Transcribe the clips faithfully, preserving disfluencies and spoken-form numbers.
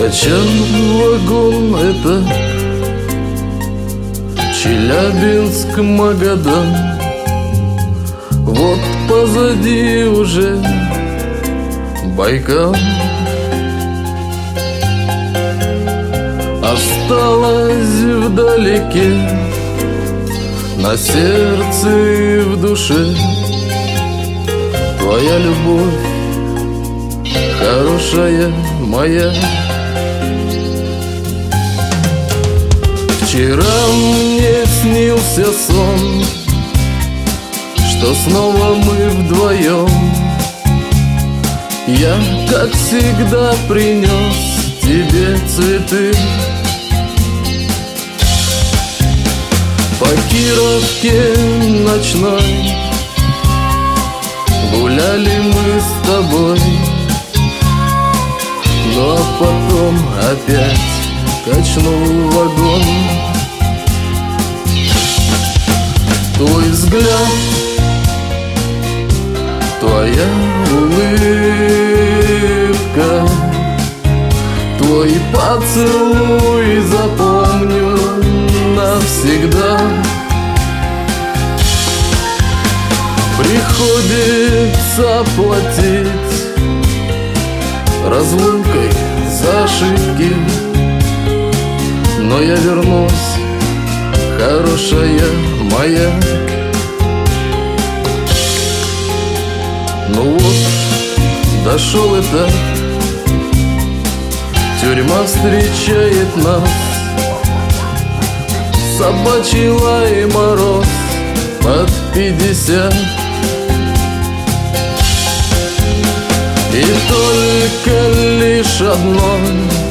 Качан, вагон, это Челябинск, Магадан. Вот позади уже Байкал. Осталось вдалеке, на сердце и в душе, твоя любовь, хорошая моя. Вчера мне снился сон, что снова мы вдвоем. Я, как всегда, принес тебе цветы. По Кировке ночной гуляли мы с тобой, ну а потом опять качнул вагон. Твой взгляд, твоя улыбка, твой поцелуй запомню навсегда. Приходится платить разлукой за ошибки, но я вернусь, хорошая моя. Ну вот, дошел этап, тюрьма встречает нас. Собачий лай и мороз под пятьдесят. И только лишь одно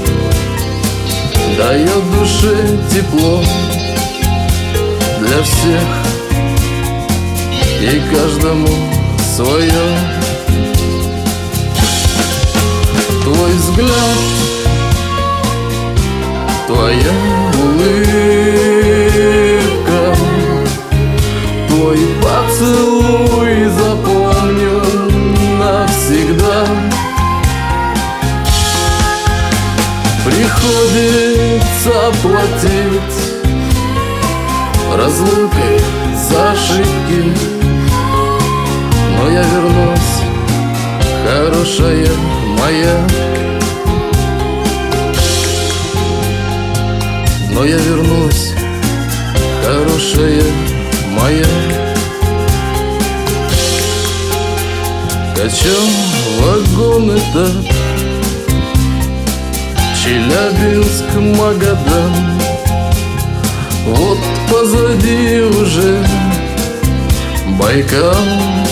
дает душе тепло, для всех и каждому свое. Твой взгляд, твоя улыбка, твой поцелуй запомню навсегда. Приходится платить разлукой за ошибки, но я вернусь, хорошая моя. Но я вернусь, хорошая моя. Качан, вагон, этап, Челябинск, Магадан. Вот позади уже Байкал.